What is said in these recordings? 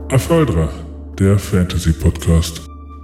Aphaldra, der Fantasy-Podcast.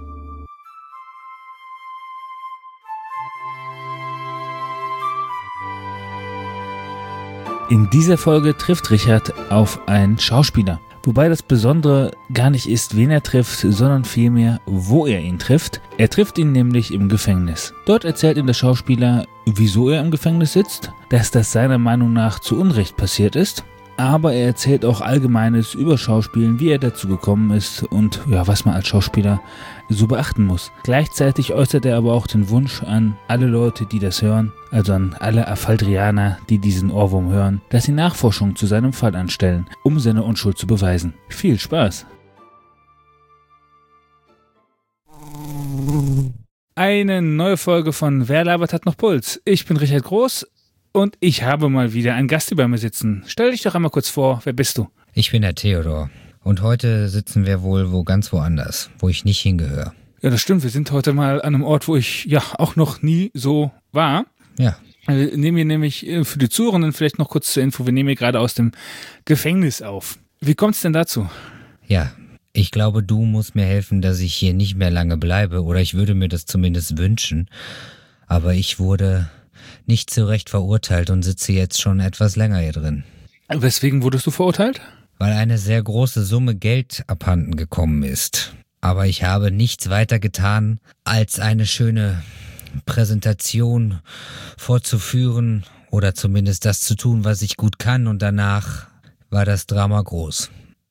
In dieser Folge trifft Richard auf einen Schauspieler. Wobei das Besondere gar nicht ist, wen er trifft, sondern vielmehr, wo er ihn trifft. Er trifft ihn nämlich im Gefängnis. Dort erzählt ihm der Schauspieler, wieso er im Gefängnis sitzt, dass das seiner Meinung nach zu Unrecht passiert ist. Aber er erzählt auch Allgemeines über Schauspielen, wie er dazu gekommen ist und ja, was man als Schauspieler so beachten muss. Gleichzeitig äußert er aber auch den Wunsch an alle Leute, die das hören, also an alle Aphaldrianer, die diesen Ohrwurm hören, dass sie Nachforschungen zu seinem Fall anstellen, um seine Unschuld zu beweisen. Viel Spaß! Eine neue Folge von Wer labert hat noch Puls? Ich bin Richard Groß. Und ich habe mal wieder einen Gast hier bei mir sitzen. Stell dich doch einmal kurz vor, wer bist du? Ich bin der Theodor. Und heute sitzen wir wohl ganz woanders, wo ich nicht hingehöre. Ja, das stimmt. Wir sind heute mal an einem Ort, wo ich ja auch noch nie so war. Ja. Wir nehmen hier nämlich für die Zuhörenden vielleicht noch kurz zur Info. Wir nehmen hier gerade aus dem Gefängnis auf. Wie kommt es denn dazu? Ja, ich glaube, du musst mir helfen, dass ich hier nicht mehr lange bleibe. Oder ich würde mir das zumindest wünschen. Aber ich wurde nicht zu Recht verurteilt und sitze jetzt schon etwas länger hier drin. Weswegen wurdest du verurteilt? Weil eine sehr große Summe Geld abhanden gekommen ist. Aber ich habe nichts weiter getan, als eine schöne Präsentation vorzuführen oder zumindest das zu tun, was ich gut kann. Und danach war das Drama groß.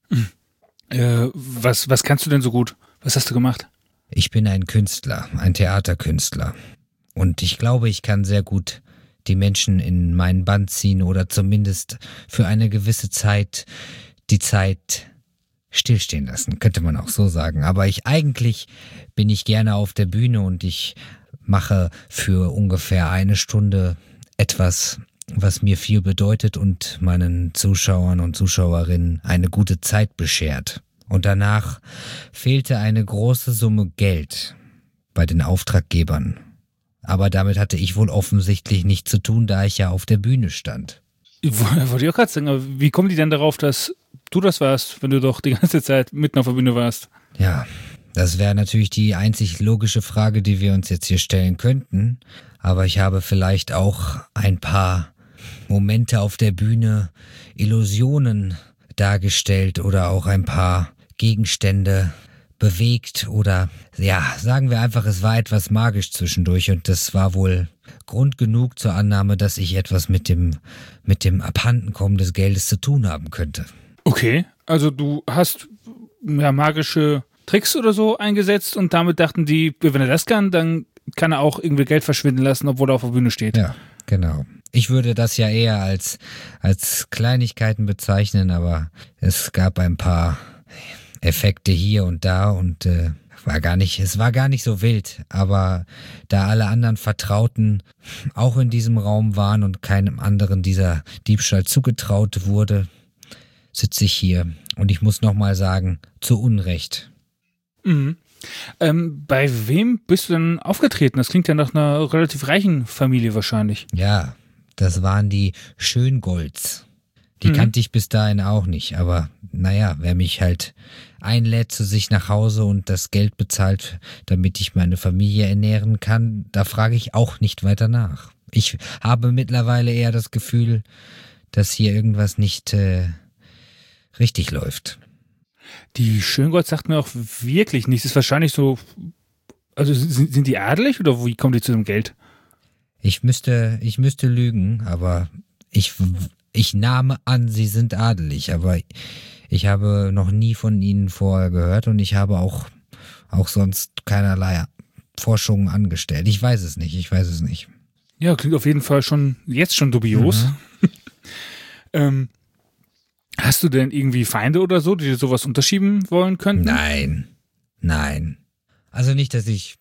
Was kannst du denn so gut? Was hast du gemacht? Ich bin ein Künstler, ein Theaterkünstler. Und ich glaube, ich kann sehr gut die Menschen in meinen Bann ziehen oder zumindest für eine gewisse Zeit die Zeit stillstehen lassen, könnte man auch so sagen. Aber eigentlich bin ich gerne auf der Bühne und ich mache für ungefähr eine Stunde etwas, was mir viel bedeutet und meinen Zuschauern und Zuschauerinnen eine gute Zeit beschert. Und danach fehlte eine große Summe Geld bei den Auftraggebern. Aber damit hatte ich wohl offensichtlich nichts zu tun, da ich ja auf der Bühne stand. Wollte ich auch gerade sagen, aber wie kommen die denn darauf, dass du das warst, wenn du doch die ganze Zeit mitten auf der Bühne warst? Ja, das wäre natürlich die einzig logische Frage, die wir uns jetzt hier stellen könnten. Aber ich habe vielleicht auch ein paar Momente auf der Bühne, Illusionen dargestellt oder auch ein paar Gegenstände bewegt oder, ja, sagen wir einfach, es war etwas magisch zwischendurch und das war wohl Grund genug zur Annahme, dass ich etwas mit dem Abhandenkommen des Geldes zu tun haben könnte. Okay, also du hast ja magische Tricks oder so eingesetzt und damit dachten die, wenn er das kann, dann kann er auch irgendwie Geld verschwinden lassen, obwohl er auf der Bühne steht. Ja, genau. Ich würde das ja eher als Kleinigkeiten bezeichnen, aber es gab ein paar Effekte hier und da und es war gar nicht so wild, aber da alle anderen Vertrauten auch in diesem Raum waren und keinem anderen dieser Diebstahl zugetraut wurde, sitze ich hier und ich muss nochmal sagen, zu Unrecht. Mhm. Bei wem bist du denn aufgetreten? Das klingt ja nach einer relativ reichen Familie wahrscheinlich. Ja, das waren die Schöngolds. Die kannte ich bis dahin auch nicht, aber naja, wer mich halt einlädt zu sich nach Hause und das Geld bezahlt, damit ich meine Familie ernähren kann, da frage ich auch nicht weiter nach. Ich habe mittlerweile eher das Gefühl, dass hier irgendwas nicht richtig läuft. Die Schöngolds sagt mir auch wirklich nichts. Ist wahrscheinlich so, also sind die adelig oder wie kommen die zu dem Geld? Ich müsste lügen, aber ich nahme an, sie sind adelig, aber ich habe noch nie von ihnen vorher gehört und ich habe auch sonst keinerlei Forschungen angestellt. Ich weiß es nicht. Ja, klingt auf jeden Fall jetzt schon dubios. Hast du denn irgendwie Feinde oder so, die dir sowas unterschieben wollen könnten? Nein. Also nicht, dass ich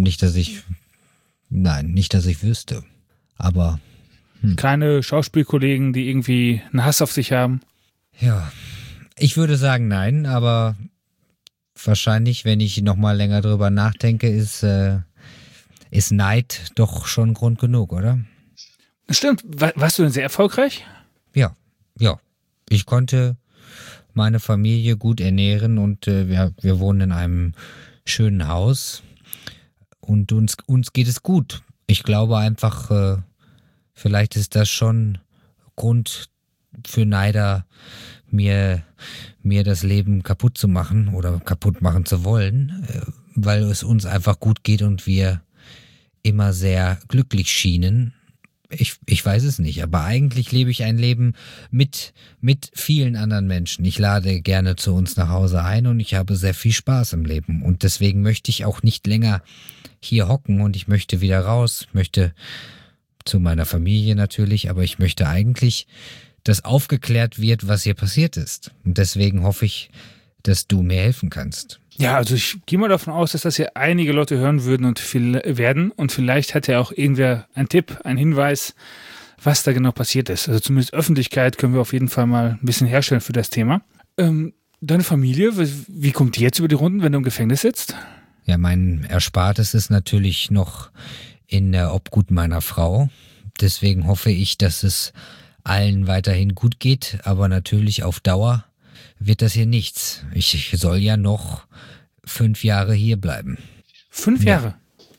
wüsste. Aber keine Schauspielkollegen, die irgendwie einen Hass auf sich haben? Ja, ich würde sagen nein, aber wahrscheinlich, wenn ich nochmal länger drüber nachdenke, ist Neid doch schon Grund genug, oder? Stimmt. Warst du denn sehr erfolgreich? Ja. Ich konnte meine Familie gut ernähren und wir wohnen in einem schönen Haus und uns geht es gut. Ich glaube einfach, vielleicht ist das schon Grund für Neider, mir das Leben kaputt zu machen oder kaputt machen zu wollen, weil es uns einfach gut geht und wir immer sehr glücklich schienen. Ich weiß es nicht, aber eigentlich lebe ich ein Leben mit vielen anderen Menschen. Ich lade gerne zu uns nach Hause ein und ich habe sehr viel Spaß im Leben. Und deswegen möchte ich auch nicht länger hier hocken und ich möchte wieder raus, möchte zu meiner Familie natürlich, aber ich möchte eigentlich, dass aufgeklärt wird, was hier passiert ist. Und deswegen hoffe ich, dass du mir helfen kannst. Ja, also ich gehe mal davon aus, dass das hier einige Leute hören würden und vielleicht hat ja auch irgendwer einen Tipp, einen Hinweis, was da genau passiert ist. Also zumindest Öffentlichkeit können wir auf jeden Fall mal ein bisschen herstellen für das Thema. Deine Familie, wie kommt die jetzt über die Runden, wenn du im Gefängnis sitzt? Ja, mein Erspartes ist natürlich noch in der Obhut meiner Frau. Deswegen hoffe ich, dass es allen weiterhin gut geht, aber natürlich auf Dauer wird das hier nichts. Ich soll ja noch 5 Jahre hier bleiben. 5 Jahre?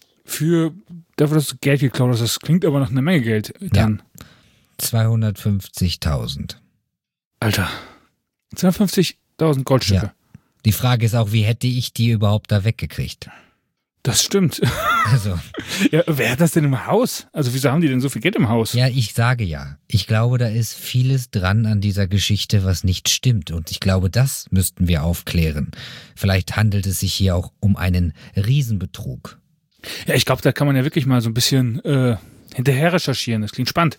Dafür, dass du Geld geklaut hast, das klingt aber nach einer Menge Geld dann. Ja, 250.000. Alter, 250.000 Goldstücke. Ja. Die Frage ist auch, wie hätte ich die überhaupt da weggekriegt? Das stimmt. Also. Ja, wer hat das denn im Haus? Also wieso haben die denn so viel Geld im Haus? Ja, ich sage ja. Ich glaube, da ist vieles dran an dieser Geschichte, was nicht stimmt. Und ich glaube, das müssten wir aufklären. Vielleicht handelt es sich hier auch um einen Riesenbetrug. Ja, ich glaube, da kann man ja wirklich mal so ein bisschen hinterher recherchieren. Das klingt spannend.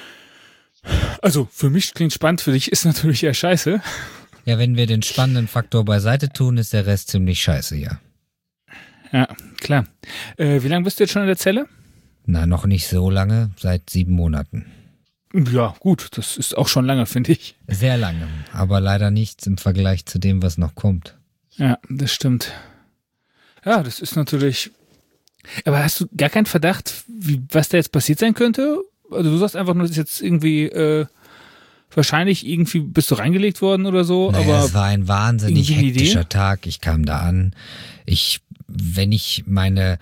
Also, für mich klingt spannend, für dich ist natürlich eher scheiße. Ja, wenn wir den spannenden Faktor beiseite tun, ist der Rest ziemlich scheiße, ja. Ja, klar. Wie lange bist du jetzt schon in der Zelle? Na, noch nicht so lange, seit 7 Monaten. Ja, gut, das ist auch schon lange, finde ich. Sehr lange, aber leider nichts im Vergleich zu dem, was noch kommt. Ja, das stimmt. Ja, das ist natürlich... Aber hast du gar keinen Verdacht, was da jetzt passiert sein könnte? Also du sagst einfach nur, das ist jetzt irgendwie... wahrscheinlich irgendwie bist du reingelegt worden oder so. Naja, aber es war ein wahnsinnig hektischer Tag. Ich kam da an. Wenn ich meine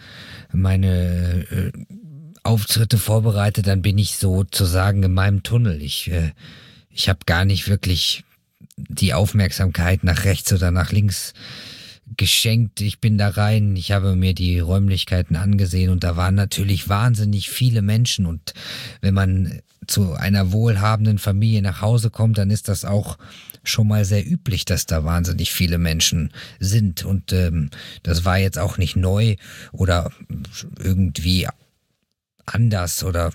Auftritte vorbereite, dann bin ich sozusagen in meinem Tunnel. Ich habe gar nicht wirklich die Aufmerksamkeit nach rechts oder nach links geschenkt. Ich bin da rein, ich habe mir die Räumlichkeiten angesehen und da waren natürlich wahnsinnig viele Menschen und wenn man zu einer wohlhabenden Familie nach Hause kommt, dann ist das auch schon mal sehr üblich, dass da wahnsinnig viele Menschen sind und das war jetzt auch nicht neu oder irgendwie anders oder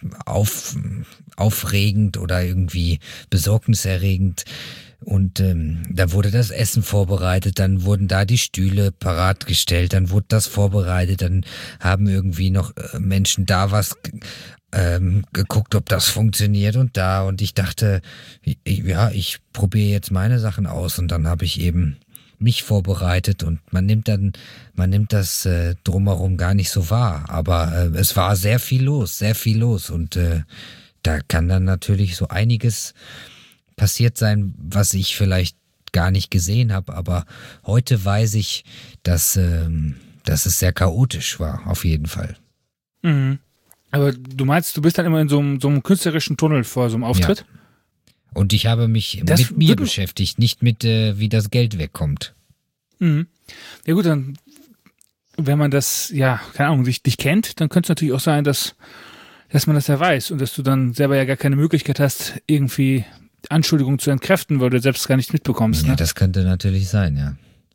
aufregend oder irgendwie besorgniserregend. Und da wurde das Essen vorbereitet, dann wurden da die Stühle parat gestellt, dann wurde das vorbereitet, dann haben irgendwie noch Menschen da was geguckt, ob das funktioniert und ich dachte, ich probiere jetzt meine Sachen aus und dann habe ich eben mich vorbereitet und man nimmt das drumherum gar nicht so wahr, aber es war sehr viel los und da kann dann natürlich so einiges passiert sein, was ich vielleicht gar nicht gesehen habe, aber heute weiß ich, dass es sehr chaotisch war, auf jeden Fall. Mhm. Aber du meinst, du bist dann immer in so einem künstlerischen Tunnel vor so einem Auftritt? Ja. Und ich habe mich mit mir beschäftigt, nicht mit, wie das Geld wegkommt. Mhm. Ja gut, dann, wenn man das, ja, keine Ahnung, dich kennt, dann könnte es natürlich auch sein, dass man das ja weiß und dass du dann selber ja gar keine Möglichkeit hast, irgendwie Anschuldigungen zu entkräften, weil du selbst gar nichts mitbekommst. Ja, ne? Das könnte natürlich sein, ja.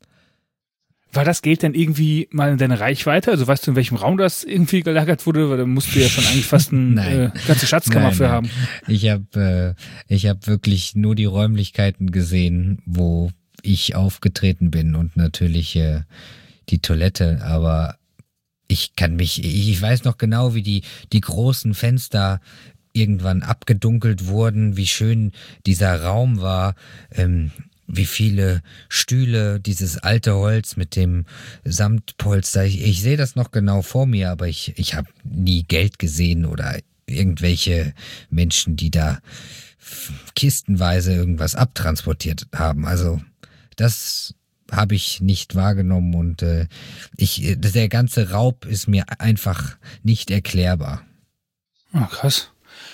War das Geld dann irgendwie mal in deine Reichweite? Also weißt du, in welchem Raum das irgendwie gelagert wurde? Weil da musst du ja schon eigentlich fast eine ganze Schatzkammer für haben. Ich hab wirklich nur die Räumlichkeiten gesehen, wo ich aufgetreten bin und natürlich die Toilette, aber ich weiß noch genau, wie die großen Fenster irgendwann abgedunkelt wurden, wie schön dieser Raum war, wie viele Stühle, dieses alte Holz mit dem Samtpolster. Ich sehe das noch genau vor mir, aber ich habe nie Geld gesehen oder irgendwelche Menschen, die da kistenweise irgendwas abtransportiert haben. Also Das habe ich nicht wahrgenommen und der ganze Raub ist mir einfach nicht erklärbar. Oh, krass.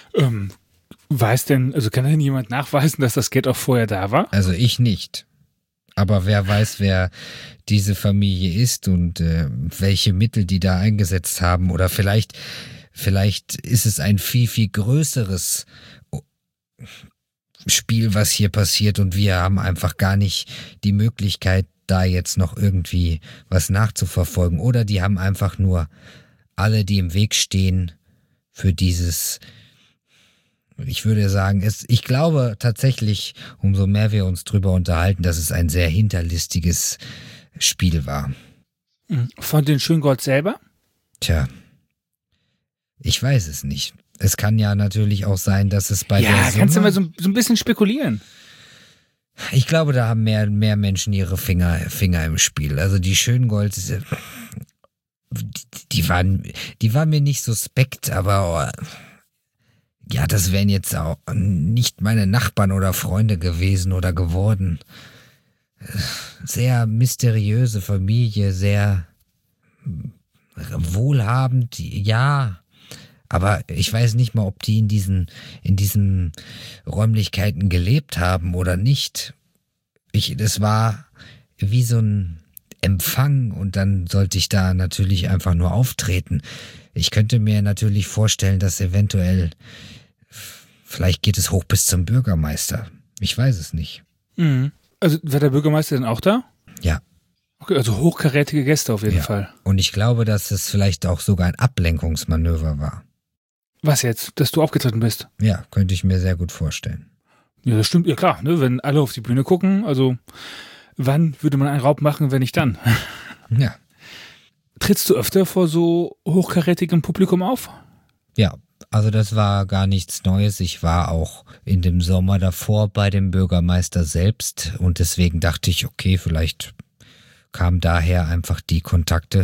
Kann denn jemand nachweisen, dass das Geld auch vorher da war? Also ich nicht. Aber wer weiß, wer diese Familie ist und welche Mittel die da eingesetzt haben. Oder vielleicht ist es ein viel, viel größeres Spiel, was hier passiert und wir haben einfach gar nicht die Möglichkeit, da jetzt noch irgendwie was nachzuverfolgen. Oder die haben einfach nur alle, die im Weg stehen für dieses, ich würde sagen, ich glaube tatsächlich, umso mehr wir uns drüber unterhalten, dass es ein sehr hinterlistiges Spiel war. Von den Schöngold selber? Tja, ich weiß es nicht. Es kann ja natürlich auch sein, dass es bei der Summe... Ja, kannst du mal so ein bisschen spekulieren? Ich glaube, da haben mehr Menschen ihre Finger im Spiel. Also die Schöngold, die waren mir nicht suspekt, aber ja, das wären jetzt auch nicht meine Nachbarn oder Freunde gewesen oder geworden. Sehr mysteriöse Familie, sehr wohlhabend, ja. Aber ich weiß nicht mal, ob die in diesen Räumlichkeiten gelebt haben oder nicht. Das war wie so ein Empfang und dann sollte ich da natürlich einfach nur auftreten. Ich könnte mir natürlich vorstellen, dass eventuell, vielleicht geht es hoch bis zum Bürgermeister. Ich weiß es nicht. Mhm. Also war der Bürgermeister denn auch da? Ja. Okay, also hochkarätige Gäste auf jeden Fall. Und ich glaube, dass es vielleicht auch sogar ein Ablenkungsmanöver war. Was jetzt? Dass du aufgetreten bist? Ja, könnte ich mir sehr gut vorstellen. Ja, das stimmt. Ja klar, ne? Wenn alle auf die Bühne gucken, also wann würde man einen Raub machen, wenn nicht dann? Ja. Trittst du öfter vor so hochkarätigem Publikum auf? Ja, also das war gar nichts Neues. Ich war auch in dem Sommer davor bei dem Bürgermeister selbst und deswegen dachte ich, okay, vielleicht kamen daher einfach die Kontakte.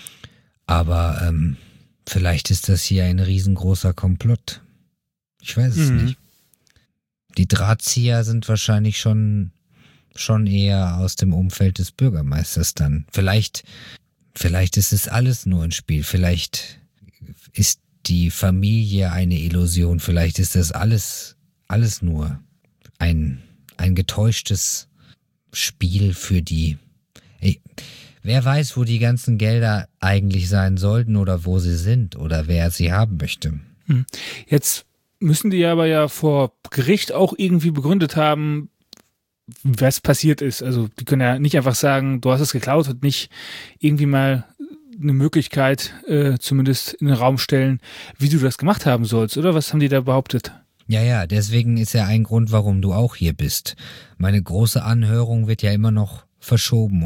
Aber vielleicht ist das hier ein riesengroßer Komplott. Ich weiß es nicht. Die Drahtzieher sind wahrscheinlich schon eher aus dem Umfeld des Bürgermeisters dann. Vielleicht ist es alles nur ein Spiel. Vielleicht ist die Familie eine Illusion. Vielleicht ist das alles nur ein getäuschtes Spiel für die... Wer weiß, wo die ganzen Gelder eigentlich sein sollten oder wo sie sind oder wer sie haben möchte. Jetzt müssen die aber ja vor Gericht auch irgendwie begründet haben, was passiert ist. Also die können ja nicht einfach sagen, du hast es geklaut und nicht irgendwie mal eine Möglichkeit zumindest in den Raum stellen, wie du das gemacht haben sollst, oder? Was haben die da behauptet? Ja, deswegen ist ja ein Grund, warum du auch hier bist. Meine große Anhörung wird ja immer noch verschoben.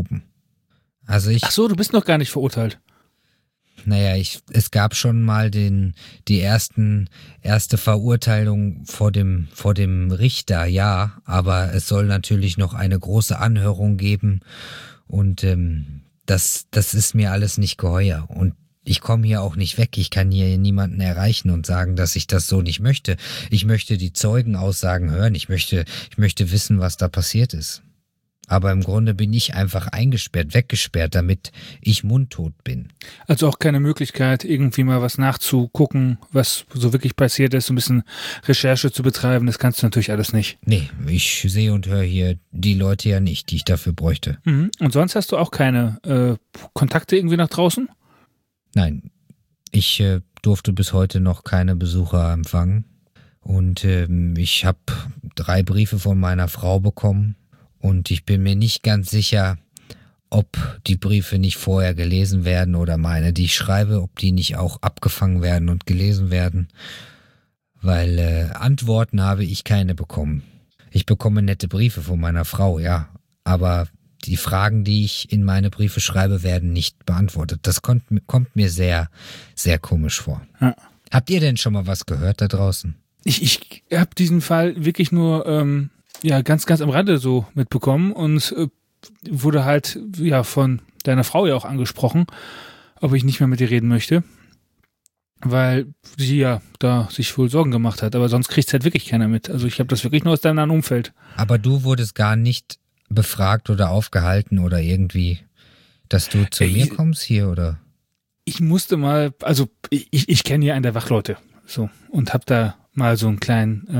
Also Ach so, du bist noch gar nicht verurteilt. Naja, es gab schon mal die erste Verurteilung vor dem Richter, ja, aber es soll natürlich noch eine große Anhörung geben und das ist mir alles nicht geheuer und ich komme hier auch nicht weg, ich kann hier niemanden erreichen und sagen, dass ich das so nicht möchte. Ich möchte die Zeugenaussagen hören, ich möchte wissen, was da passiert ist. Aber im Grunde bin ich einfach weggesperrt, damit ich mundtot bin. Also auch keine Möglichkeit, irgendwie mal was nachzugucken, was so wirklich passiert ist, so ein bisschen Recherche zu betreiben, das kannst du natürlich alles nicht. Nee, ich sehe und höre hier die Leute ja nicht, die ich dafür bräuchte. Und sonst hast du auch keine Kontakte irgendwie nach draußen? Nein, ich durfte bis heute noch keine Besucher empfangen. Und ich habe 3 Briefe von meiner Frau bekommen. Und ich bin mir nicht ganz sicher, ob die Briefe nicht vorher gelesen werden oder meine, die ich schreibe, ob die nicht auch abgefangen werden und gelesen werden. Weil Antworten habe ich keine bekommen. Ich bekomme nette Briefe von meiner Frau, ja. Aber die Fragen, die ich in meine Briefe schreibe, werden nicht beantwortet. Das kommt mir sehr, sehr komisch vor. Ja. Habt ihr denn schon mal was gehört da draußen? Ich habe diesen Fall wirklich nur... ganz, ganz am Rande so mitbekommen und wurde halt von deiner Frau ja auch angesprochen, ob ich nicht mehr mit ihr reden möchte, weil sie ja da sich wohl Sorgen gemacht hat, aber sonst kriegt es halt wirklich keiner mit. Also ich habe das wirklich nur aus deinem nahen Umfeld. Aber du wurdest gar nicht befragt oder aufgehalten oder irgendwie, dass du zu mir kommst hier, oder? Ich musste mal, also ich kenne hier einen der Wachleute, so, und habe da mal so ein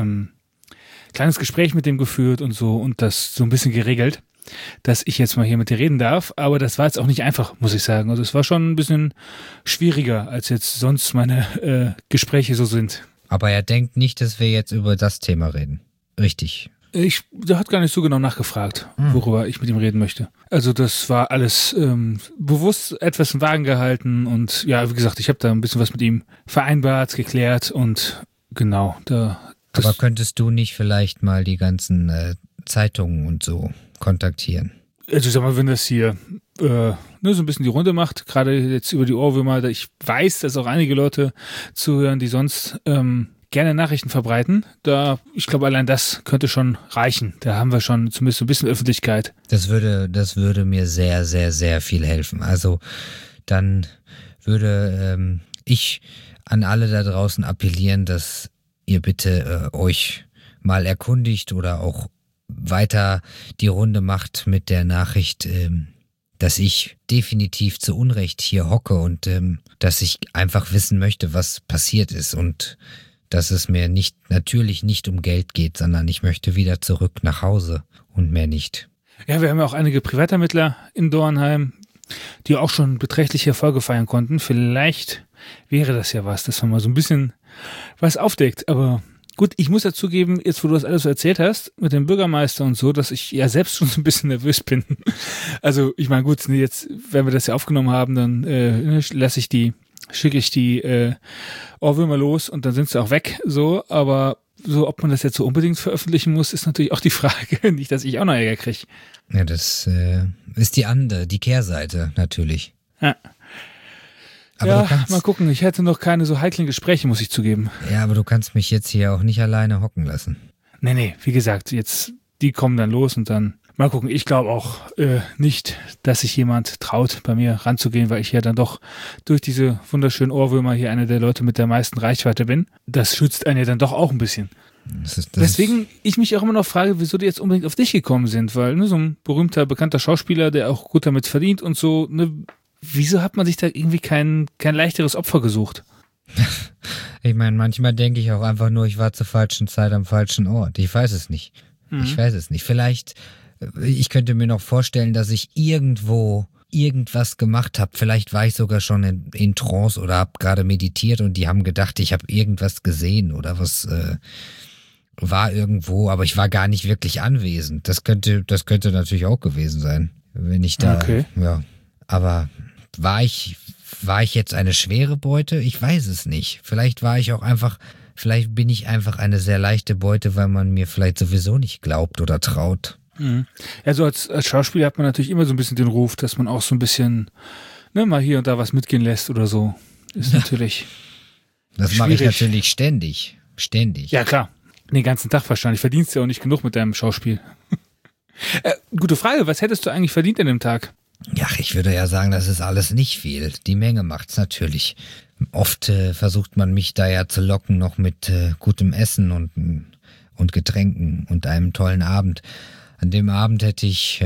kleines Gespräch mit dem geführt und so und das so ein bisschen geregelt, dass ich jetzt mal hier mit dir reden darf, aber das war jetzt auch nicht einfach, muss ich sagen. Also es war schon ein bisschen schwieriger, als jetzt sonst meine Gespräche so sind. Aber er denkt nicht, dass wir jetzt über das Thema reden. Richtig. Der hat gar nicht so genau nachgefragt, worüber ich mit ihm reden möchte. Also das war alles bewusst etwas im Wagen gehalten und ja, wie gesagt, ich habe da ein bisschen was mit ihm vereinbart, geklärt und genau. Aber könntest du nicht vielleicht mal die ganzen Zeitungen und so kontaktieren? Also ich sag mal, wenn das hier so ein bisschen die Runde macht, gerade jetzt über die Ohrwürmer, ich weiß, dass auch einige Leute zuhören, die sonst gerne Nachrichten verbreiten. Ich glaube, allein das könnte schon reichen. Da haben wir schon zumindest so ein bisschen Öffentlichkeit. Das würde mir sehr, sehr, sehr viel helfen. Also dann würde ich an alle da draußen appellieren, dass ihr bitte euch mal erkundigt oder auch weiter die Runde macht mit der Nachricht, dass ich definitiv zu Unrecht hier hocke und dass ich einfach wissen möchte, was passiert ist und dass es mir natürlich nicht um Geld geht, sondern ich möchte wieder zurück nach Hause und mehr nicht. Ja, wir haben ja auch einige Privatermittler in Dornheim, die auch schon beträchtliche Erfolge feiern konnten. Vielleicht wäre das ja was, dass man mal so ein bisschen was aufdeckt. Aber gut, ich muss dazu geben, jetzt wo du das alles so erzählt hast, mit dem Bürgermeister und so, dass ich ja selbst schon so ein bisschen nervös bin. Also ich meine, gut, jetzt, wenn wir das ja aufgenommen haben, dann schicke ich die Ohrwürmer los und dann sind sie auch weg, so, aber so, ob man das jetzt so unbedingt veröffentlichen muss, ist natürlich auch die Frage, nicht, dass ich auch noch Ärger kriege. Ja, das ist die Kehrseite natürlich. Ja. Aber ja, mal gucken, ich hätte noch keine so heiklen Gespräche, muss ich zugeben. Ja, aber du kannst mich jetzt hier auch nicht alleine hocken lassen. Nee, wie gesagt, jetzt, die kommen dann los und dann mal gucken. Ich glaube auch nicht, dass sich jemand traut, bei mir ranzugehen, weil ich ja dann doch durch diese wunderschönen Ohrwürmer hier einer der Leute mit der meisten Reichweite bin. Das schützt einen ja dann doch auch ein bisschen. Deswegen ich mich auch immer noch frage, wieso die jetzt unbedingt auf dich gekommen sind, weil so ein berühmter, bekannter Schauspieler, der auch gut damit verdient und so, wieso hat man sich da irgendwie kein leichteres Opfer gesucht? Ich meine, manchmal denke ich auch einfach nur, ich war zur falschen Zeit am falschen Ort. Ich weiß es nicht. Vielleicht, ich könnte mir noch vorstellen, dass ich irgendwo irgendwas gemacht habe. Vielleicht war ich sogar schon in Trance oder habe gerade meditiert und die haben gedacht, ich habe irgendwas gesehen oder was war irgendwo, aber ich war gar nicht wirklich anwesend. Das könnte natürlich auch gewesen sein, wenn ich da, ja. Aber war ich jetzt eine schwere Beute? Ich weiß es nicht. Vielleicht bin ich einfach eine sehr leichte Beute, weil man mir vielleicht sowieso nicht glaubt oder traut. Also als Schauspieler hat man natürlich immer so ein bisschen den Ruf, dass man auch so ein bisschen mal hier und da was mitgehen lässt oder so. Ist natürlich das mache ich natürlich ständig. Ja, klar. Den ganzen Tag wahrscheinlich. Verdienst ja auch nicht genug mit deinem Schauspiel. Gute Frage. Was hättest du eigentlich verdient an dem Tag? Ja, ich würde ja sagen, das ist alles nicht viel. Die Menge macht's natürlich. Oft versucht man mich da ja zu locken, noch mit gutem Essen und Getränken und einem tollen Abend. An dem Abend hätte ich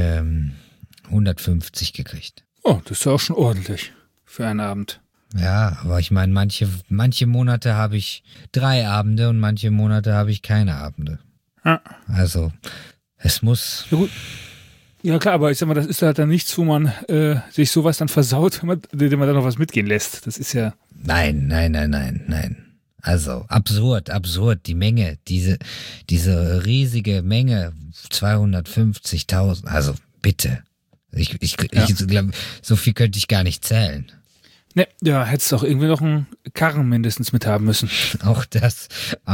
150 gekriegt. Oh, das ist ja auch schon ordentlich für einen Abend. Ja, aber ich meine, manche Monate habe ich 3 Abende und manche Monate habe ich keine Abende. Ja. Also, es muss... Ja, gut. Ja klar, aber ich sag mal, das ist halt dann nichts, wo man sich sowas dann versaut, wenn man da noch was mitgehen lässt. Das ist ja... Nein. Also, absurd, die Menge, diese riesige Menge, 250.000, also bitte. Ich glaube, so viel könnte ich gar nicht zählen. Ne, ja, hättest auch irgendwie noch einen Karren mindestens mithaben müssen. Auch das.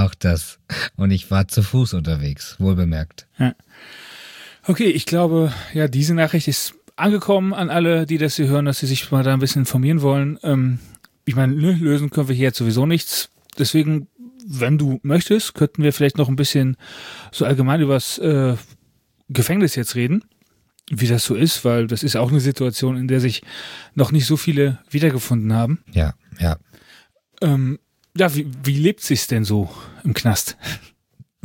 Und ich war zu Fuß unterwegs, wohlbemerkt. Ja. Okay, ich glaube, ja, diese Nachricht ist angekommen an alle, die das hier hören, dass sie sich mal da ein bisschen informieren wollen. Ich meine, lösen können wir hier jetzt sowieso nichts. Deswegen, wenn du möchtest, könnten wir vielleicht noch ein bisschen so allgemein über das Gefängnis jetzt reden, wie das so ist, weil das ist auch eine Situation, in der sich noch nicht so viele wiedergefunden haben. Ja. Ja, wie lebt sich's denn so im Knast?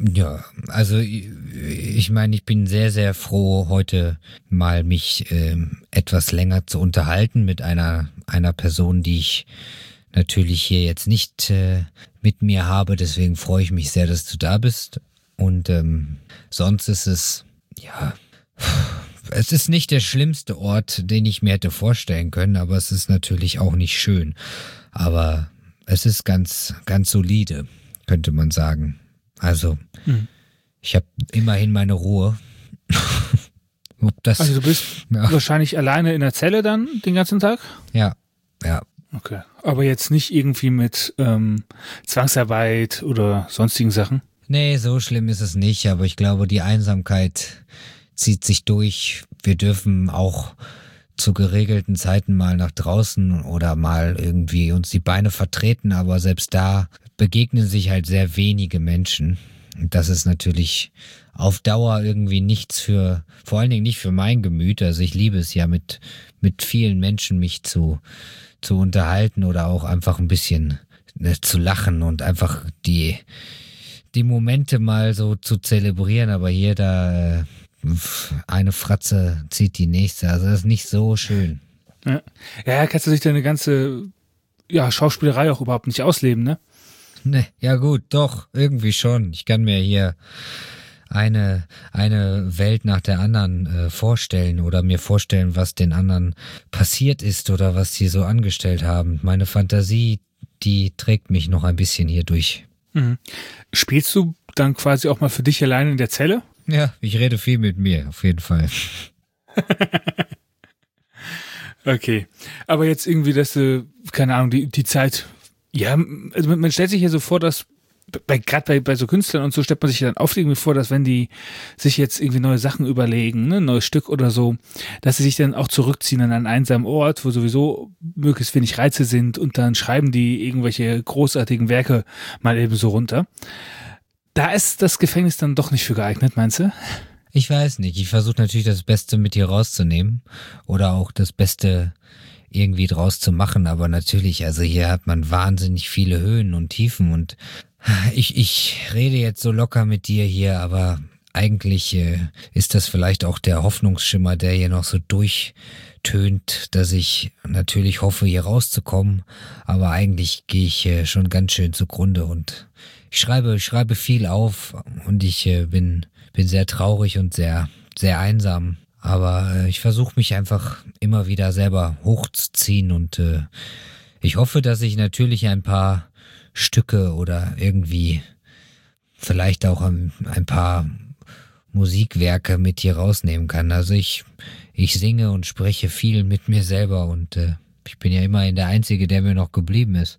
Ja, also ich meine, ich bin sehr, sehr froh, heute mal mich etwas länger zu unterhalten mit einer Person, die ich natürlich hier jetzt nicht mit mir habe. Deswegen freue ich mich sehr, dass du da bist. Und sonst ist es, ja, es ist nicht der schlimmste Ort, den ich mir hätte vorstellen können, aber es ist natürlich auch nicht schön. Aber es ist ganz, ganz solide, könnte man sagen. Also, ich habe immerhin meine Ruhe. Also du bist wahrscheinlich alleine in der Zelle dann den ganzen Tag? Ja. Okay. Aber jetzt nicht irgendwie mit Zwangsarbeit oder sonstigen Sachen? Nee, so schlimm ist es nicht, aber ich glaube, die Einsamkeit zieht sich durch. Wir dürfen auch zu geregelten Zeiten mal nach draußen oder mal irgendwie uns die Beine vertreten, aber selbst da begegnen sich halt sehr wenige Menschen. Und das ist natürlich auf Dauer irgendwie nichts vor allen Dingen nicht für mein Gemüt. Also ich liebe es ja mit vielen Menschen mich zu unterhalten oder auch einfach ein bisschen zu lachen und einfach die Momente mal so zu zelebrieren, aber hier da eine Fratze zieht die nächste, also das ist nicht so schön. Ja, kannst du sich deine ganze Schauspielerei auch überhaupt nicht ausleben, ne? Ne, ja gut, doch, irgendwie schon. Ich kann mir hier eine Welt nach der anderen vorstellen oder mir vorstellen, was den anderen passiert ist oder was sie so angestellt haben. Meine Fantasie, die trägt mich noch ein bisschen hier durch. Mhm. Spielst du dann quasi auch mal für dich alleine in der Zelle? Ja, ich rede viel mit mir, auf jeden Fall. Okay, aber jetzt irgendwie, dass du, keine Ahnung, die Zeit, ja, also man stellt sich ja so vor, dass gerade bei so Künstlern und so stellt man sich ja dann oft irgendwie vor, dass wenn die sich jetzt irgendwie neue Sachen überlegen, ne, ein neues Stück oder so, dass sie sich dann auch zurückziehen an einen einsamen Ort, wo sowieso möglichst wenig Reize sind und dann schreiben die irgendwelche großartigen Werke mal eben so runter. Da ist das Gefängnis dann doch nicht für geeignet, meinst du? Ich weiß nicht. Ich versuche natürlich das Beste mit hier rauszunehmen oder auch das Beste irgendwie draus zu machen. Aber natürlich, also hier hat man wahnsinnig viele Höhen und Tiefen und ich rede jetzt so locker mit dir hier, aber eigentlich ist das vielleicht auch der Hoffnungsschimmer, der hier noch so durchtönt, dass ich natürlich hoffe, hier rauszukommen. Aber eigentlich gehe ich schon ganz schön zugrunde und ich schreibe viel auf und ich bin sehr traurig und sehr, sehr einsam. Aber ich versuche mich einfach immer wieder selber hochzuziehen und ich hoffe, dass ich natürlich ein paar Stücke oder irgendwie vielleicht auch ein paar Musikwerke mit hier rausnehmen kann. Also ich singe und spreche viel mit mir selber und ich bin ja immerhin der Einzige, der mir noch geblieben ist.